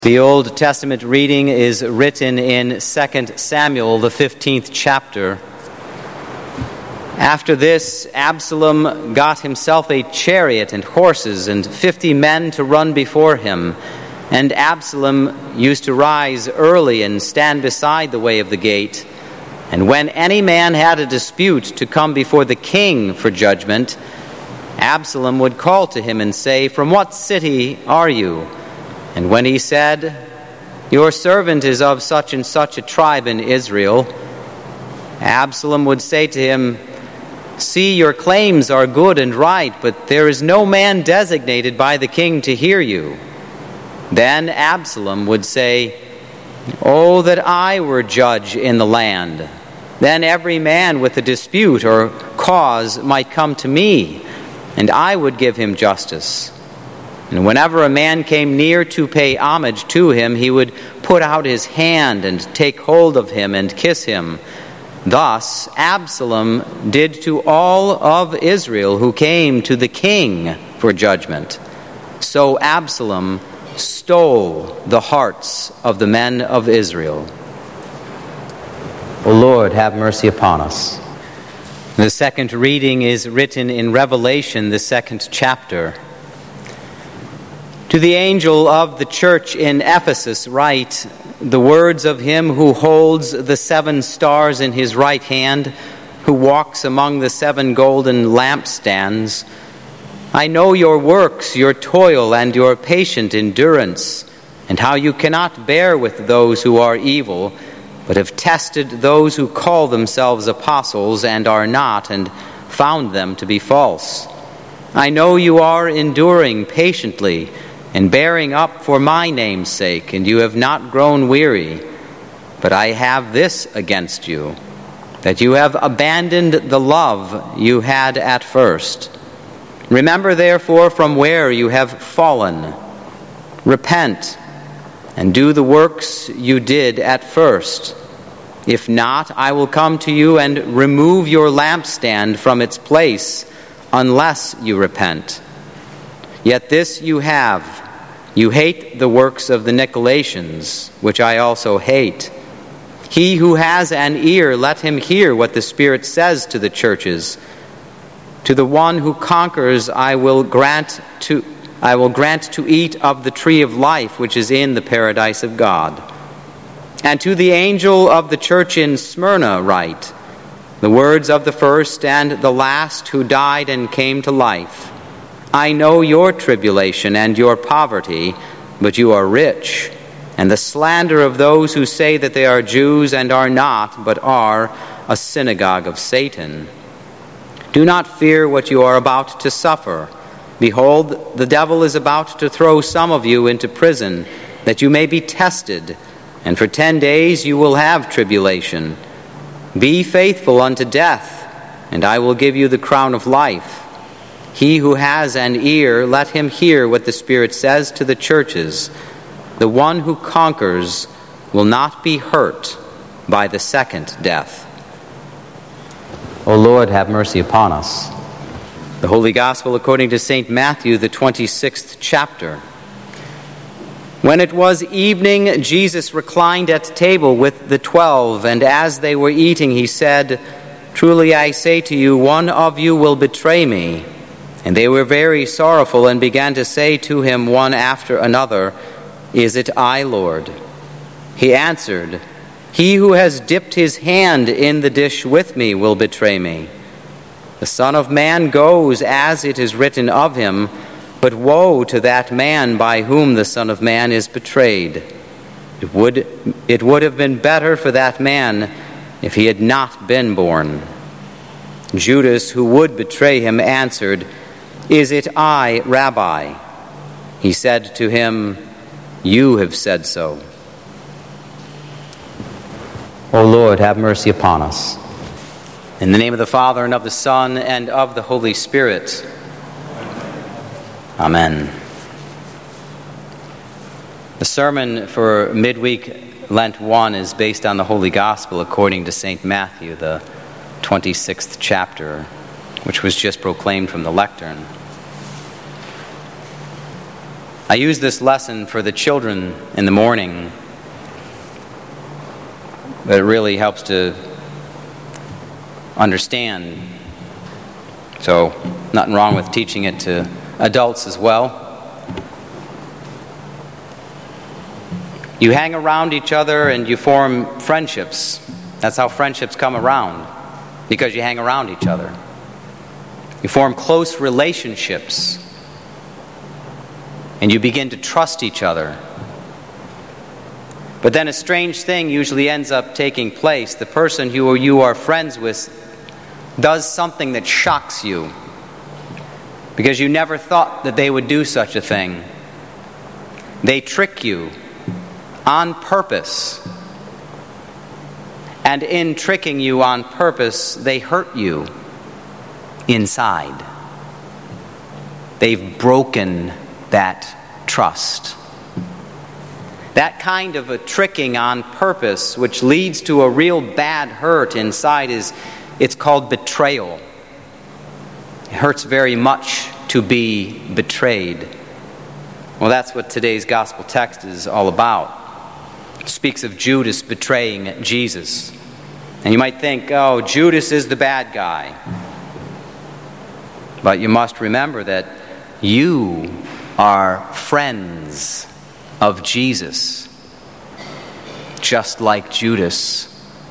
The Old Testament reading is written in 2 Samuel, the 15th chapter. After this, Absalom got himself a chariot and horses and 50 men to run before him. And Absalom used to rise early and stand beside the way of the gate. And when any man had a dispute to come before the king for judgment, Absalom would call to him and say, "From what city are you?" And when he said, "Your servant is of such and such a tribe in Israel," Absalom would say to him, "See, your claims are good and right, but there is no man designated by the king to hear you." Then Absalom would say, "Oh, that I were judge in the land. Then every man with a dispute or cause might come to me, and I would give him justice." And whenever a man came near to pay homage to him, he would put out his hand and take hold of him and kiss him. Thus Absalom did to all of Israel who came to the king for judgment. So Absalom stole the hearts of the men of Israel. O Lord, have mercy upon us. The second reading is written in Revelation, the 2nd chapter. To the angel of the church in Ephesus write the words of him who holds the 7 stars in his right hand, who walks among the 7 golden lampstands. I know your works, your toil, and your patient endurance, and how you cannot bear with those who are evil, but have tested those who call themselves apostles and are not, and found them to be false. I know you are enduring patiently and bearing up for my name's sake, and you have not grown weary. But I have this against you, that you have abandoned the love you had at first. Remember therefore from where you have fallen. Repent, and do the works you did at first. If not, I will come to you and remove your lampstand from its place, unless you repent. Yet this you have: you hate the works of the Nicolaitans, which I also hate. He who has an ear, let him hear what the Spirit says to the churches. To the one who conquers, I will grant to eat of the tree of life, which is in the paradise of God. And to the angel of the church in Smyrna write the words of the first and the last who died and came to life. I know your tribulation and your poverty, but you are rich, and the slander of those who say that they are Jews and are not, but are a synagogue of Satan. Do not fear what you are about to suffer. Behold, the devil is about to throw some of you into prison, that you may be tested, and for 10 days you will have tribulation. Be faithful unto death, and I will give you the crown of life. He who has an ear, let him hear what the Spirit says to the churches. The one who conquers will not be hurt by the second death. O Lord, have mercy upon us. The Holy Gospel according to St. Matthew, the 26th chapter. When it was evening, Jesus reclined at table with the 12, and as they were eating, he said, "Truly I say to you, one of you will betray me." And they were very sorrowful and began to say to him one after another, "Is it I, Lord?" He answered, "He who has dipped his hand in the dish with me will betray me. The Son of Man goes as it is written of him, but woe to that man by whom the Son of Man is betrayed. It would have been better for that man if he had not been born." Judas, who would betray him, answered, "Is it I, Rabbi?" He said to him, "You have said so." O Lord, have mercy upon us. In the name of the Father, and of the Son, and of the Holy Spirit. Amen. The sermon for midweek Lent 1 is based on the Holy Gospel according to St. Matthew, the 26th chapter, which was just proclaimed from the lectern. I use this lesson for the children in the morning, but it really helps to understand. So, nothing wrong with teaching it to adults as well. You hang around each other and you form friendships. That's how friendships come around, because you hang around each other. You form close relationships, and you begin to trust each other. But then a strange thing usually ends up taking place. The person who you are friends with does something that shocks you, because you never thought that they would do such a thing. They trick you on purpose. And in tricking you on purpose, they hurt you inside. They've broken that trust. That kind of a tricking on purpose, which leads to a real bad hurt inside, it's called betrayal. It hurts very much to be betrayed. Well, that's what today's gospel text is all about. It speaks of Judas betraying Jesus. And you might think, oh, Judas is the bad guy. But you must remember that you are friends of Jesus, just like Judas.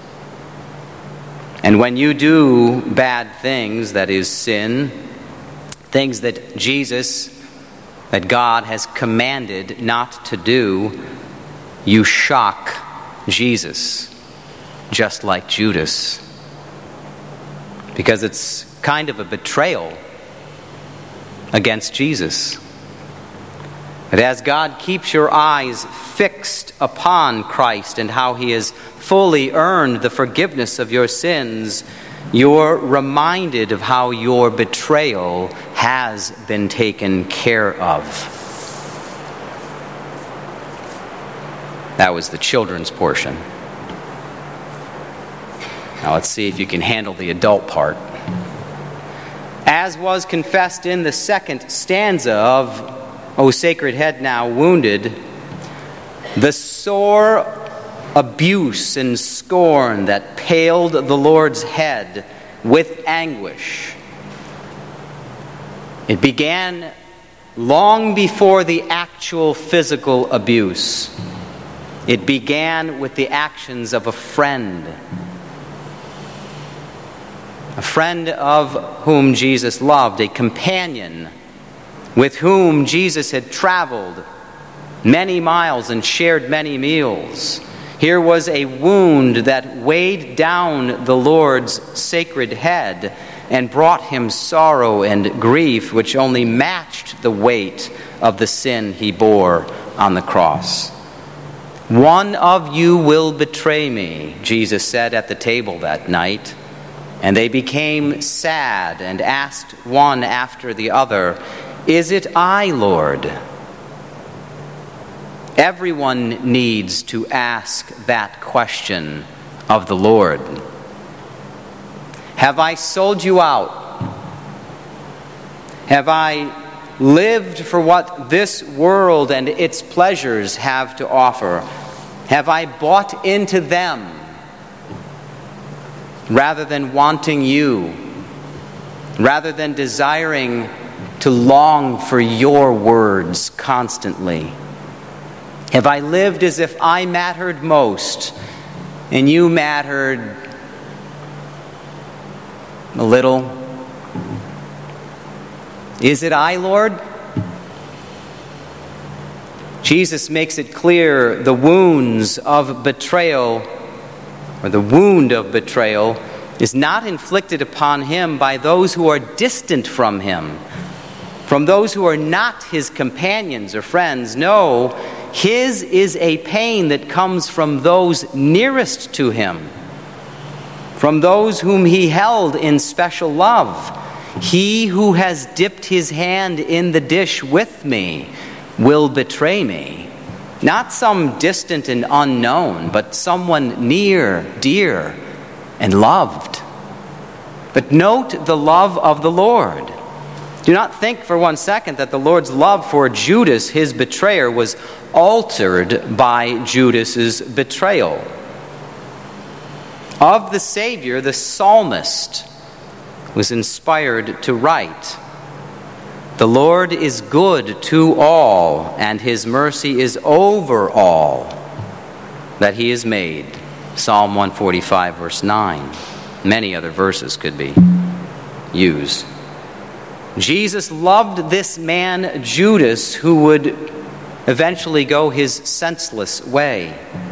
And when you do bad things, that is sin, things that Jesus, that God has commanded not to do, you shock Jesus, just like Judas. Because it's kind of a betrayal against Jesus. But as God keeps your eyes fixed upon Christ and how He has fully earned the forgiveness of your sins, you're reminded of how your betrayal has been taken care of. That was the children's portion. Now let's see if you can handle the adult part. As was confessed in the second stanza of O Sacred Head Now Wounded, the sore abuse and scorn that paled the Lord's head with anguish, it began long before the actual physical abuse. It began with the actions of a friend of whom Jesus loved, a companion with whom Jesus had traveled many miles and shared many meals. Here was a wound that weighed down the Lord's sacred head and brought him sorrow and grief, which only matched the weight of the sin he bore on the cross. One of you will betray me, Jesus said at the table that night. And they became sad and asked one after the other, "Is it I, Lord?" Everyone needs to ask that question of the Lord. Have I sold you out? Have I lived for what this world and its pleasures have to offer? Have I bought into them rather than wanting you, rather than desiring to long for your words constantly? Have I lived as if I mattered most and you mattered a little? Is it I, Lord? Jesus makes it clear the wounds of betrayal, or the wound of betrayal, is not inflicted upon him by those who are distant from him, from those who are not his companions or friends. No, his is a pain that comes from those nearest to him, from those whom he held in special love. He who has dipped his hand in the dish with me will betray me. Not some distant and unknown, but someone near, dear, and loved. But note the love of the Lord. Do not think for one second that the Lord's love for Judas, his betrayer, was altered by Judas's betrayal. Of the Savior, the psalmist was inspired to write, "The Lord is good to all, and his mercy is over all that he has made." Psalm 145, verse 9. Many other verses could be used. Jesus loved this man, Judas, who would eventually go his senseless way.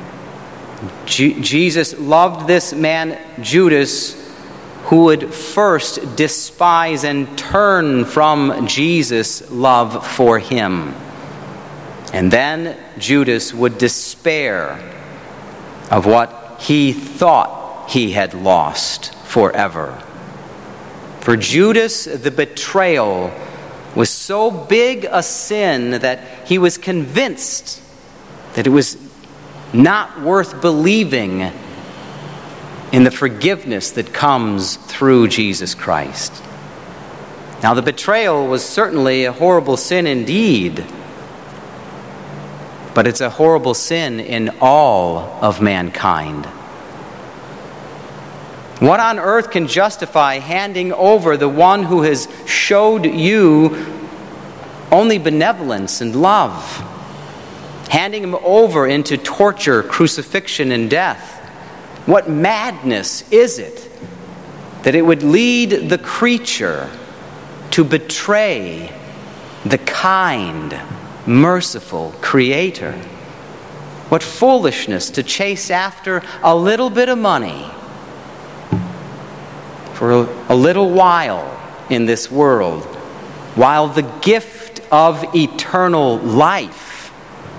Jesus loved this man, Judas, who would first despise and turn from Jesus' love for him. And then Judas would despair of what he thought he had lost forever. For Judas, the betrayal was so big a sin that he was convinced that it was not worth believing in the forgiveness that comes through Jesus Christ. Now, the betrayal was certainly a horrible sin indeed, but it's a horrible sin in all of mankind. What on earth can justify handing over the one who has showed you only benevolence and love? Handing him over into torture, crucifixion, and death? What madness is it that it would lead the creature to betray the kind, merciful Creator? What foolishness to chase after a little bit of money for a little while in this world, while the gift of eternal life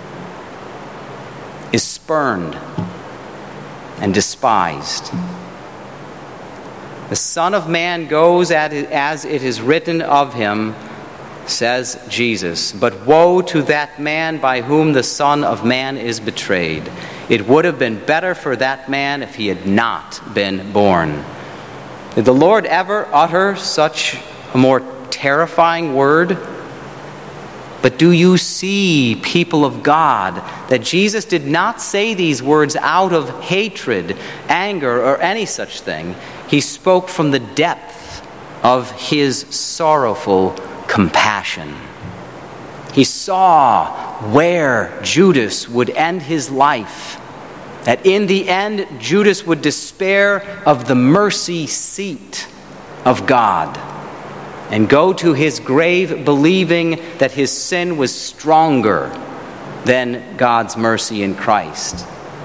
is spurned and despised. The Son of Man goes as it is written of him, says Jesus. But woe to that man by whom the Son of Man is betrayed. It would have been better for that man if he had not been born. Did the Lord ever utter such a more terrifying word? But do you see, people of God, that Jesus did not say these words out of hatred, anger, or any such thing? He spoke from the depth of his sorrowful compassion. He saw where Judas would end his life, that in the end Judas would despair of the mercy seat of God and go to his grave believing that his sin was stronger than God's mercy in Christ.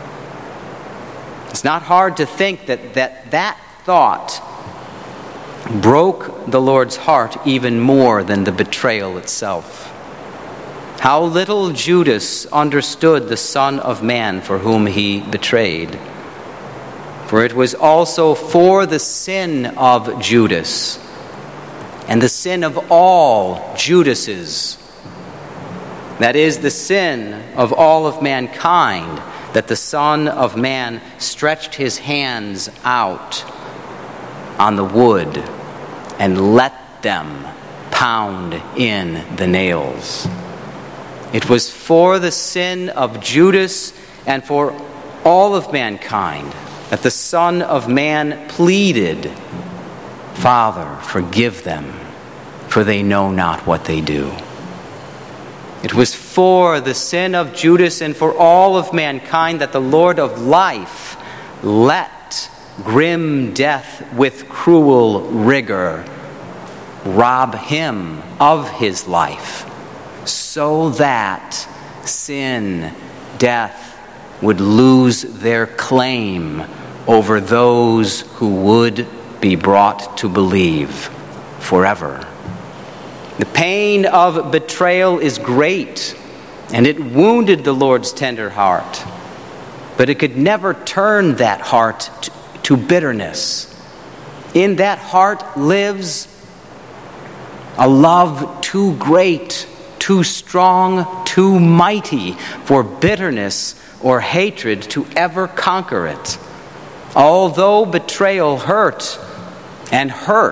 It's not hard to think that thought broke the Lord's heart even more than the betrayal itself. How little Judas understood the Son of Man for whom he betrayed. For it was also for the sin of Judas and the sin of all Judases, that is, the sin of all of mankind, that the Son of Man stretched his hands out on the wood and let them pound in the nails. It was for the sin of Judas and for all of mankind that the Son of Man pleaded, "Father, forgive them, for they know not what they do." It was for the sin of Judas and for all of mankind that the Lord of life let grim death with cruel rigor rob him of his life, so that sin, death, would lose their claim over those who would be brought to believe forever. The pain of betrayal is great, and it wounded the Lord's tender heart, but it could never turn that heart to bitterness. In that heart lives a love too great, too strong, too mighty for bitterness or hatred to ever conquer it. Although betrayal hurt, and hurt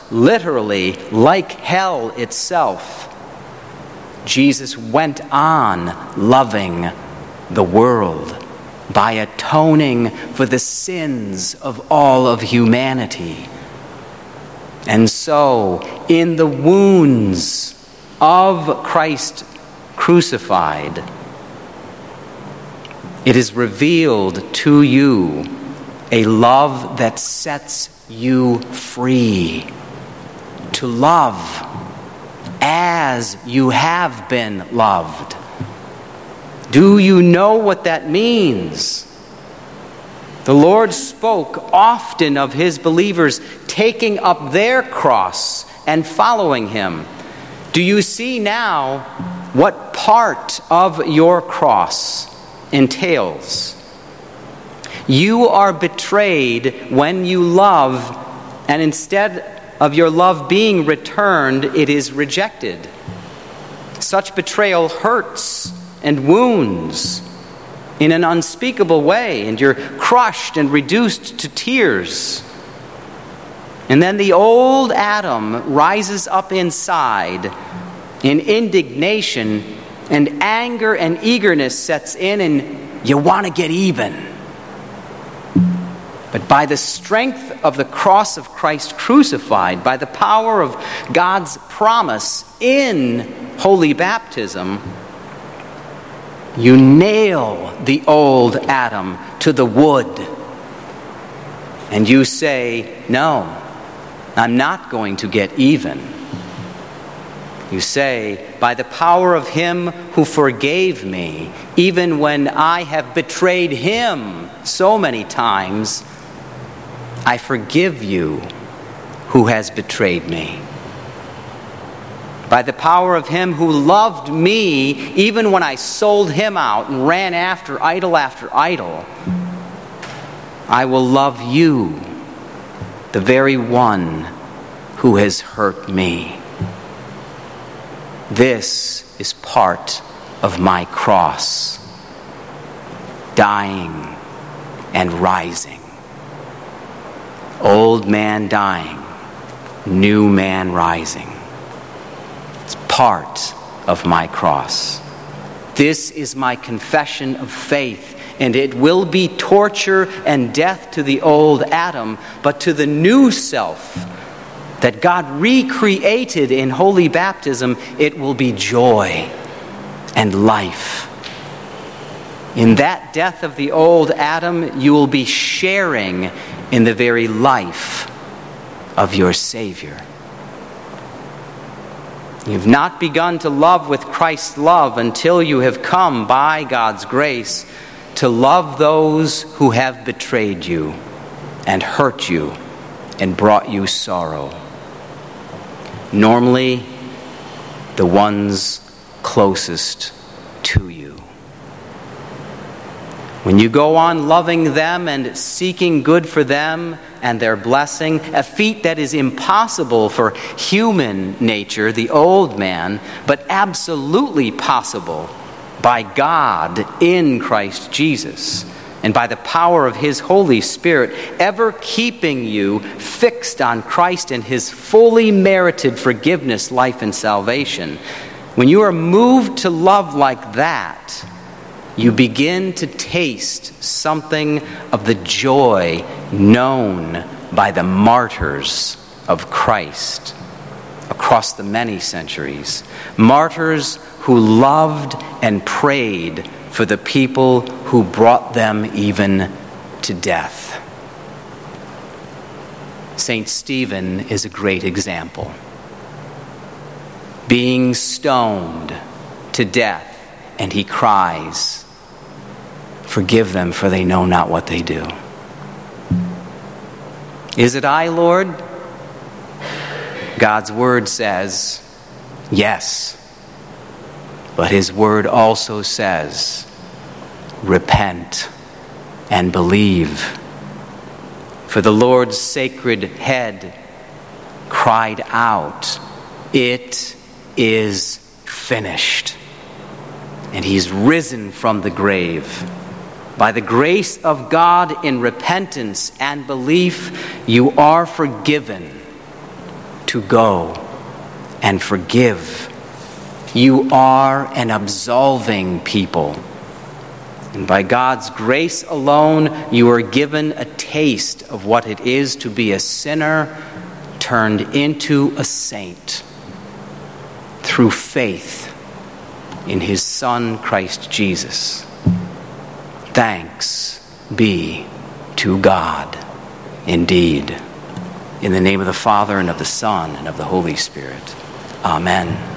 literally like hell itself, Jesus went on loving the world by atoning for the sins of all of humanity. And so, in the wounds of Christ crucified, it is revealed to you a love that sets you free to love as you have been loved. Do you know what that means? The Lord spoke often of his believers taking up their cross and following him. Do you see now what part of your cross entails? You are betrayed when you love, and instead of your love being returned, it is rejected. Such betrayal hurts and wounds in an unspeakable way, and you're crushed and reduced to tears. And then the old Adam rises up inside in indignation, and anger and eagerness sets in, and you want to get even. But by the strength of the cross of Christ crucified, by the power of God's promise in holy baptism, you nail the old Adam to the wood. And you say, no, I'm not going to get even. You say, by the power of him who forgave me, even when I have betrayed him so many times, I forgive you who has betrayed me. By the power of him who loved me, even when I sold him out and ran after idol, I will love you, the very one who has hurt me. This is part of my cross, dying and rising. Old man dying, new man rising. It's part of my cross. This is my confession of faith, and it will be torture and death to the old Adam, but to the new self that God recreated in holy baptism, it will be joy and life. In that death of the old Adam, you will be sharing in the very life of your Savior. You've not begun to love with Christ's love until you have come by God's grace to love those who have betrayed you and hurt you and brought you sorrow. Normally, the ones closest to you. When you go on loving them and seeking good for them and their blessing, a feat that is impossible for human nature, the old man, but absolutely possible by God in Christ Jesus and by the power of his Holy Spirit, ever keeping you fixed on Christ and his fully merited forgiveness, life, and salvation. When you are moved to love like that, you begin to taste something of the joy known by the martyrs of Christ across the many centuries. Martyrs who loved and prayed for the people who brought them even to death. St. Stephen is a great example. Being stoned to death, and he cries, "Forgive them, for they know not what they do." Is it I, Lord? God's word says, yes. But his word also says, repent and believe. For the Lord's sacred head cried out, "It is finished." And he's risen from the grave. By the grace of God, in repentance and belief, you are forgiven to go and forgive. You are an absolving people. And by God's grace alone, you are given a taste of what it is to be a sinner turned into a saint through faith in his Son, Christ Jesus. Thanks be to God indeed. In the name of the Father, and of the Son, and of the Holy Spirit. Amen.